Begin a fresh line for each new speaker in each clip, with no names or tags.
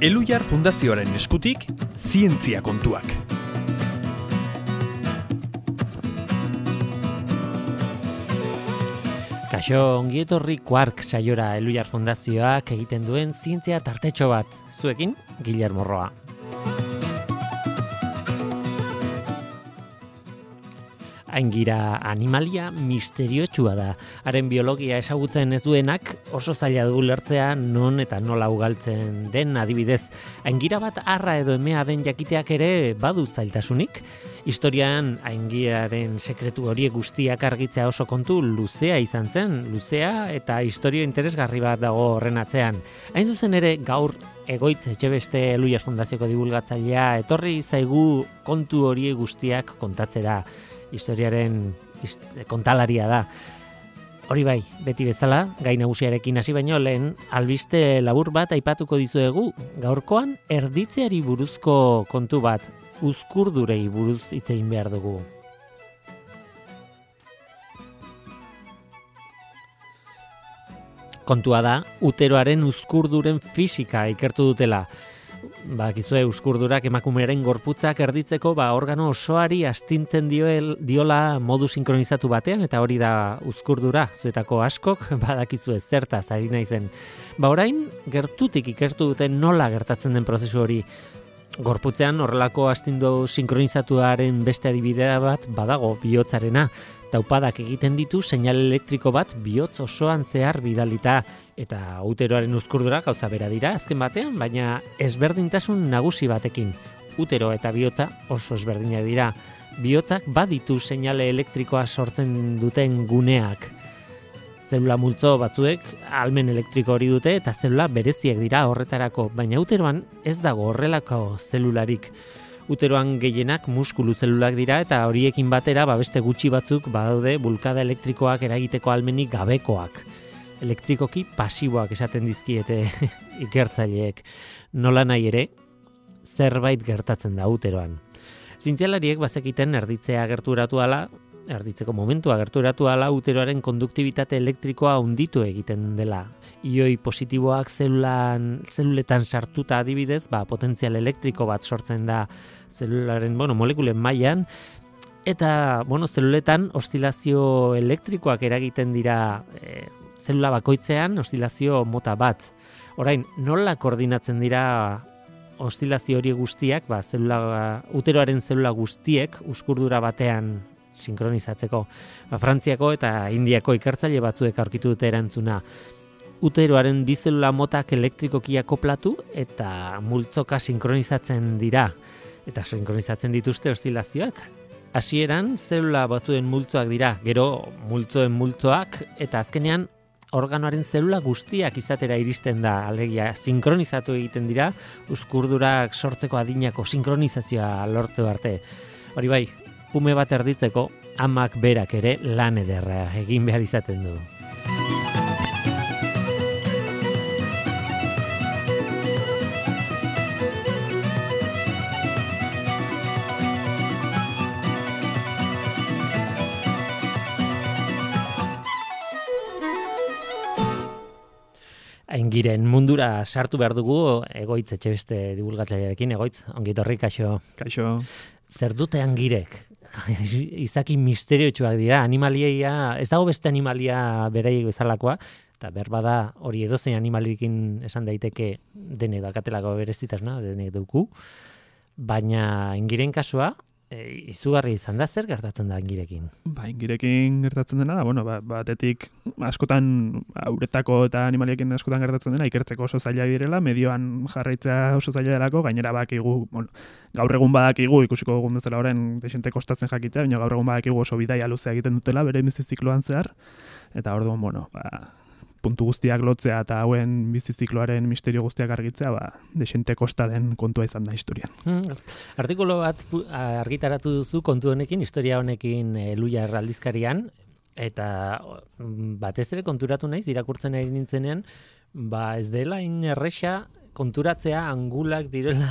Elhuyar Fundazioaren eskutik, zientzia kontuak.
Kaixo, ongietorri Quark saiora Elhuyar Fundazioak egiten duen zientzia tartetxo bat. Zuekin, Guillermo Roa. Aingira animalia misteriotsua da. Haren biologia ezagutzen ez duenak oso zaila du ulertzea non eta nola ugaltzen den adibidez. Aingira bat arra edo emea den jakiteak ere badu zailtasunik. Historian aingiraren sekretu horiek guztiak argitzea oso kontu luzea izan zen, luzea eta historia interesgarri bat dago horren atzean. Hain zuzen ere gaur Egoitz Etxebeste Elhuyar Fundazioko divulgatzailea etorri zaigu kontu horiek guztiak kontatzera. Historiaren kontalaria da. Hori bai, beti bezala, gai nagusiarekin hasi baino lehen, albiste labur bat aipatuko dizuegu, gaurkoan erditzeari buruzko kontu bat, uzkurdurei buruz hitz egin behar dugu. Kontua da, uteroaren uzkurduren fisika ikertu dutela. Bakizue uzkurdurak emakumearen gorputzak erditzeko organo osoari astintzen diola modu sinkronizatu batean, eta hori da uzkurdura. Zuetako askok badakizue zertaz ari naizen. Orain gertutik ikertu duten nola gertatzen den prozesu hori. Gorputzean horrelako astindu sinkronizatuaren beste adibidea bat badago, bihotzarena. Taupadak egiten ditu seinal elektriko bat bihotz osoan zehar bidalita, eta uteroaren uzkurdura gauza bera dira azken batean, baina ezberdintasun nagusi batekin. Utero eta bihotza oso ezberdinak dira. Bihotzak baditu seinale elektrikoa sortzen duten guneak. Zelula multzo batzuek ahalmen elektriko hori dute eta zelula bereziak dira horretarako, baina uteroan ez dago horrelako zelularik. Uteroan gehienak muskulu zelulak dira eta horiekin batera beste gutxi batzuk badaude bulkada elektrikoak eragiteko ahalmenik gabekoak. Elektrikoki pasiboak esaten dizkiete ikertzaileek. Nola nahi ere, zerbait gertatzen da uteroan. Zientzialariek bazekiten erditzeko momentua gerturatu ala uteroaren konduktibitate elektrikoa handitu egiten dela. Ioi positiboak zeluletan sartuta adibidez, potentzial elektriko bat sortzen da zelularen, molekulen mailan, eta, zeluletan oszilazio elektrikoak eragiten dira zelula bakoitzean, oszilazio mota bat. Orain, nola koordinatzen dira oszilazio hori guztiak, uteroaren zelula guztiek uzkurdura batean sinkronizatzeko. Frantziako eta Indiako ikertzaile batzuek aurkitu dute erantzuna. Uteroaren bi zelula motak elektrikoki akoplatu eta multzoka sinkronizatzen dira. Eta sinkronizatzen dituzte oszilazioak. Hasieran zelula batzuen multzoak dira, gero multzoen multzoak, eta azkenean organoaren zelula guztiak izatera iristen da, alegia sinkronizatu egiten dira, uzkurdurak sortzeko adinako sinkronizazioa lortu arte. Hori bai, ume bat erditzeko, amak berak ere lan ederra egin behar izaten du. Aingiren mundura sartu behar dugu, Egoitz Etxebeste divulgatzailearekin. Egoitz, ongi etorri, kaixo.
Kaixo.
Zer dute angirek? Izaki misteriotsuak dira, animalia, ez dago beste animalia beraiek bezalakoa, eta berbada hori edozein animalikin esan daiteke denek dakatelako berezitasuna, denek duku, baina aingiren kasua, izugarri izan da, zer gertatzen da aingirekin?
Aingirekin gertatzen dena da, batetik askotan, uretako eta animaliekin askotan gertatzen dena, ikertzeko oso zaila direla, medioan jarraitzea oso zaila delako, gainera bakigu, gaur egun badakigu, ikusiko egun bezala horren desente kostatzen jakitzea, baina gaur egun badakigu oso bidaia luzea egiten dutela, bere bizizikloan zehar, eta orduan, puntu guztiak lotzea eta hauen bizizikloaren misterio guztiak argitzea, desente kosta den kontua izan da historian.
Artikulu bat argitaratu duzu kontu honekin, historia honekin Elhuyar aldizkarian, eta batez ere konturatu naiz, irakurtzen ari nintzenean, ez dela erresa konturatzea angulak direla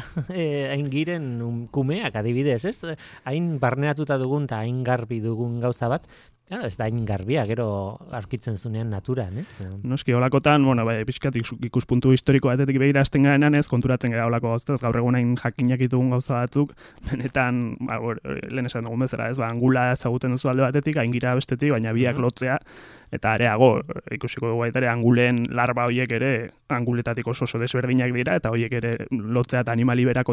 aingiren kumeak adibidez, ez? Hain barneatuta dugun eta hain garbi dugun gauza bat, Claro, ez da hain garbia, gero aurkitzen zunean naturan, ez?
Noski, holakotan, pixkat ikuspuntu historiko batetik begira hasten garenan ez, konturatzen gara holako gauztaz, gaur egunain jakinak ditugun gauza batzuk, benetan, lehen esan dugun bezala, ez, angula ezaguten duzu alde batetik, aingira bestetik, baina biak lotzea, eta areago, ikusiko dugu baita ere, angulen larba horiek ere, anguletatik oso desberdinak dira, eta horiek ere lotzea eta animalibera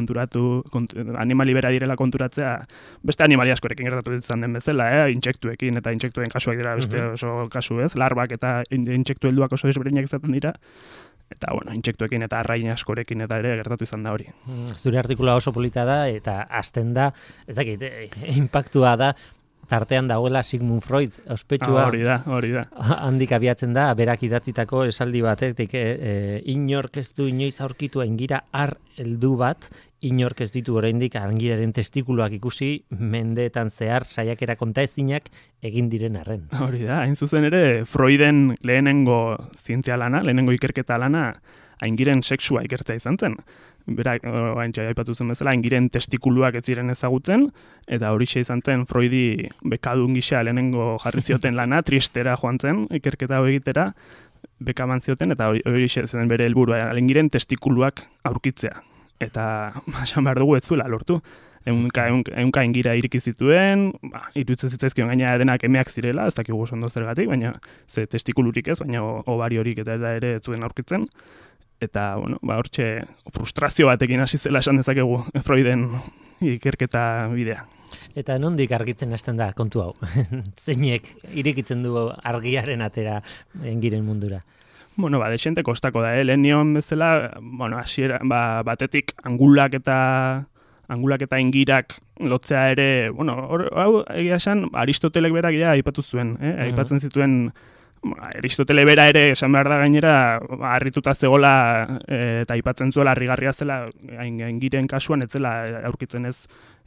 direla konturatzea, beste animali askorekin gertatu izan den bezala, intsektuekin, eta intsektuen kasuak dira beste oso kasu ez, larbak eta intsektu helduak oso desberdinak izaten dira, eta intsektuekin eta arrain askorekin eta ere gertatu izan da hori.
Zure artikula oso polita da, eta hasten da, ez dakit, impactua da, tartean dagoela Sigmund Freud, ospetsua.
Hori da.
Handik abiatzen da, berak idatzitako esaldi batetik, inork ez du inoiz aurkitu aingira heldu bat, inork ez ditu oraindik angiraren testikuluak ikusi, mendeetan zehar saiakera kontaezinak egin diren arren.
Hori da, hain zuzen ere, Freuden lehenengo zientzia lana, lehenengo ikerketa lana, aingiren sexua ikertzea izan zen. Berak, aipatu zen bezala, aingiren testikuluak ez ziren ezagutzen, eta horixe izan zen Freudi bekadun gisa lehenengo jarri zioten lana, tristera joan zen, ikerketa hau egitera, bekaman zioten, eta horixe zen bere helburua, aingiren testikuluak aurkitzea. Eta, esan behar dugu ez zuela lortu. Ehunka aingira iriki zituen, iruditzen zitzaizkion gaina denak emeak zirela, ez dakigu oso ondo zergatik, baina ze testikulurik ez, baina obari horik eta ere ez zuen aurkitzen. Eta, hortxe frustrazio batekin hasi zela esan dezakegu Freuden ikerketa bidea.
Eta nondik argitzen hasten da kontu hau? Zeinek irekitzen du argiaren atera aingiren mundura?
Desente kostako da, lehen nion bezala, hasiera, batetik angulak eta aingirak lotzea ere, hau egia esan, Aristotelek berak aipatu zuen, aipatzen zituen, Aristotele bera ere esan behar da gainera harrituta zegola eta aipatzen zuela harrigarria zela aingiren kasuan ez zela aurkitzen ez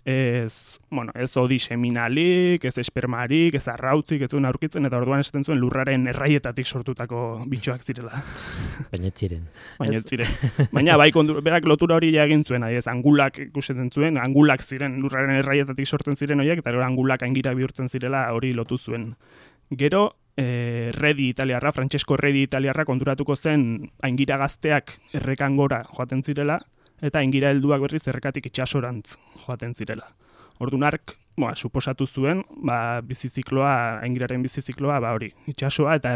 odi seminalik, ez espermarik, ez arrautzik, ez zuen aurkitzen, eta orduan esaten zuen lurraren erraietatik sortutako bitxoak zirela.
Baina ziren.
Baina berak lotura hori egin zuen, angulak ikusten zuen, angulak ziren lurraren erraietatik sortzen ziren horiek, eta angulak aingira bihurtzen zirela hori lotu zuen. Gero, Francesco Redi italiarra konturatuko zen aingira gazteak errekan gora joaten zirela, eta aingira helduak berriz errekatik itsasorantz joaten zirela. Orduan hark, suposatu zuen, bizizikloa, aingiraren bizizikloa, hori, itsasoa eta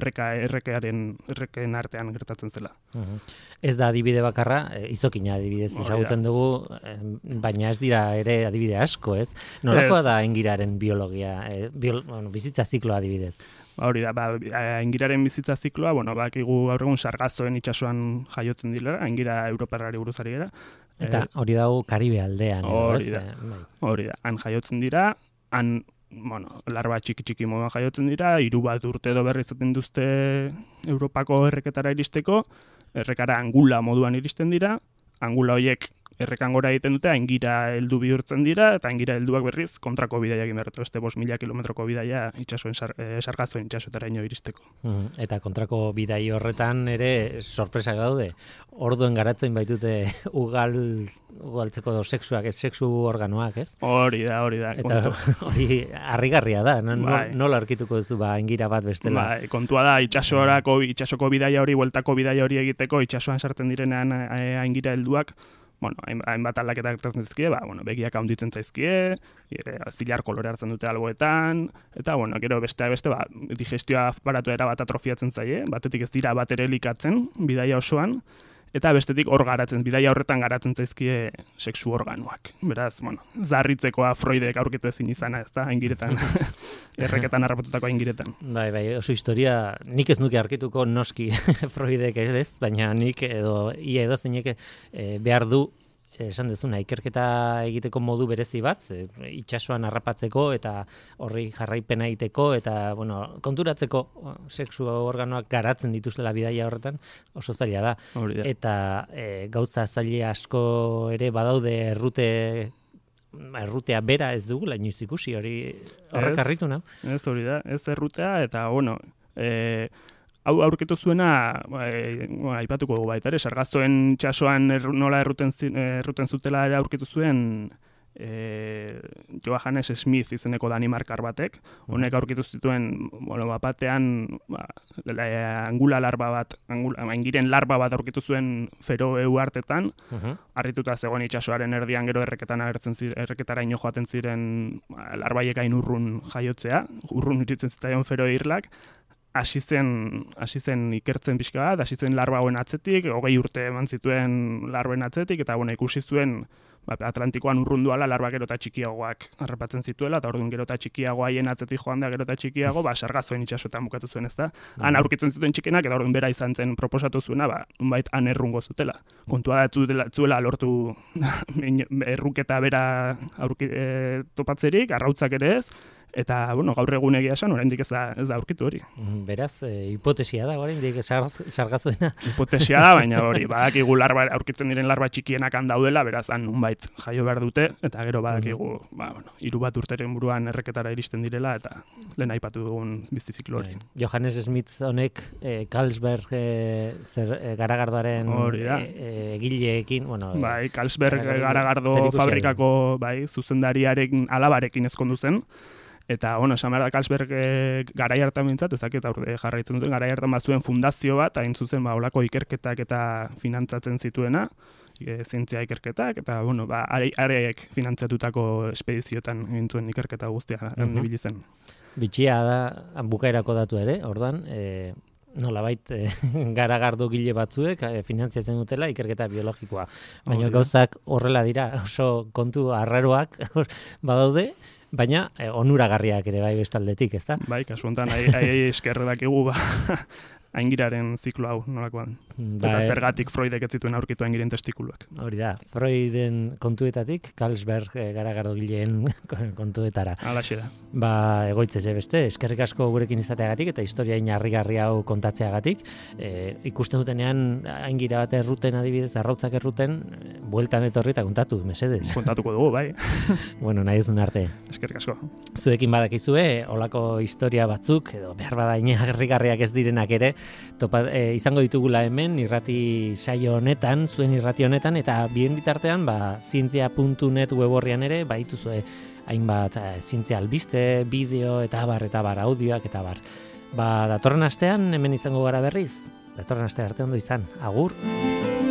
erreken artean gertatzen zela.
Ez da adibide bakarra, izokina adibidez ezagutzen dugu, baina ez dira ere adibide asko, ez? Norakoa da aingiraren biologia, bizitza zikloa adibidez?
Hori da, aingiraren bizitza zikloa, bakigu gaur egun sargazoen itsasoan jaiotzen dira, aingira europarrari buruzari gara.
Eta hori dago Karibe aldean.
Hori da, han jaiotzen dira, han, larba txiki moduan jaiotzen dira, 3 urte edo berri izaten duzte Europako erreketara iristeko, errekara angula moduan iristen dira, angula horiek errekan gora egiten dute, aingira heldu bihurtzen dira, eta aingira helduak berriz kontrako bidaia egin behar dute, beste 5.000 kilometroko bidaia sargazoen itxasotara ino iristeko.
Eta kontrako bidai horretan ere sorpresak daude, orduen garatzen baitute ugaltzeko sexuak, sexu organoak, ez?
Hori da.
Eta hori harrigarria da, nola aurkituko duzu aingira bat bestela?
Kontua da, itxasoko bidaia hori, bueltako bidaia hori egiteko, itxasoan sartzen direnean aingira helduak, hainbat aldaketa gertatzen zaizkie, begiak handitzen zaizkie, zilar kolore hartzen dute alboetan, eta gero beste digestioa aparatua erabat atrofiatzen zaie, batetik ez dira bat ere elikatzen bidaia osoan, eta bestetik bidaia horretan garatzen zaizkie sexu organoak. Beraz, zarritzekoa Freudek aurkitu ezin izana, ez da, aingiretan, erreketan harrapatutako aingiretan.
Bai, oso historia, nik ez nuke aurkituko noski Freudek ez, baina nik edo zeinek behar du, esan dezuna, ikerketa egiteko modu berezi bat, itsasoan harrapatzeko eta horri jarraipena egiteko eta, konturatzeko sexu organoak garatzen dituzela bidaia horretan, oso zaila da. Eta gauza zaila asko ere badaude errutea bera ez dugu, inoiz ikusi, horrek harritu nau.
Ez hori da, ez errutea, eta, hau aurkitu zuena, aipatuko dugu baita ere, sargazoen itsasoan nola erruten zutela ere aurkitu zuen Johannes Smith izeneko danimarkar batek, honek aurkitu zituen, batean angula larba bat, aingiren larba bat aurkitu zuen Feroe uhartetan, harrituta zegoen itsasoaren erdian gero erreketaraino joaten ziren larbaiek hain urrun jaiotzea, urrun iritzen zitzaion Feroe irlak, hasi zen ikertzen pixka bat, hasi zen larba hauen atzetik, 20 urte eman zituen larben atzetik, eta ikusi zuen Atlantikoan urrunduala larba gero eta txikiagoak harrapatzen zituela, eta orduan gero eta txikiago haien atzetik joan da gero eta txikiago, sargazoen itsasoetan bukatu zuen, ezta? Han aurkitzen zituen txikenak, eta orduan bera izan zen proposatu zuena, unbait han errungo zutela. Kontua da zuela lortu erruketa bera topatzerik, arrautzak ere ez, eta, gaur egun egia esan, oraindik ez da aurkitu hori.
Beraz, hipotesia da, oraindik sargazoena.
Hipotesia da, baina hori, badakigu aurkitzen diren larba txikienak han daudela, beraz, han nunbait jaio behar dute, eta gero badakigu, 3 bat urteren buruan erreketara iristen direla, eta lehen aipatu dugun biziziklo hori.
Johannes Smith honek, Carlsberg garagardoaren egileekin,
Carlsberg garagardo fabrikako zuzendariaren alabarekin ezkondu zen, eta, esan behar da Carlsberg garai hartan bintzat, ezakit jarraitzen duten, garai hartan bazuen fundazio bat, hain zuzen, olako ikerketak eta finantzatzen zituena, zientzia ikerketak, eta, areek finantzatutako espediziotan gintzuen ikerketa guztia nibili zen.
Bitxia da, bukaerako datu ere, ordan, nolabait garagardo gile batzuek finantziatzen dutela ikerketa biologikoa. Baina gauzak horrela dira, oso kontu arraroak badaude, baina onuragarriak ere bai bestaldetik, ezta?
Bai, kasu honetan eskerre dakigu aingiraren ziklo hau nolakoan. Eta zergatik Freudek ez zituen aurkitu aingiren testikuluak.
Hori da, Freuden kontuetatik, Carlsberg garagardogileen kontuetara.
Halaxe da.
Egoitzez beste, eskerrik asko gurekin izateagatik eta historia harrigarri hau kontatzeagatik. Ikusten dutenean aingira bat erruten adibidez, arrautzak erruten, bueltan etorri eta kontatu, mesedez.
Kontatuko dugu, bai.
Nahi duzun arte.
Eskerrik asko.
Zuekin badakizue, olako historia batzuk, edo behar bada harrigarriak ez direnak ere, izango ditugula hemen irrati saio honetan, zuen irrati honetan, eta bien bitartean zientzia.net web horrian ere baituzue hainbat zientzia albiste, bideo eta bar audioak eta bar. Datorren astean hemen izango gara berriz. Datorren aste arte ondo izan. Agur.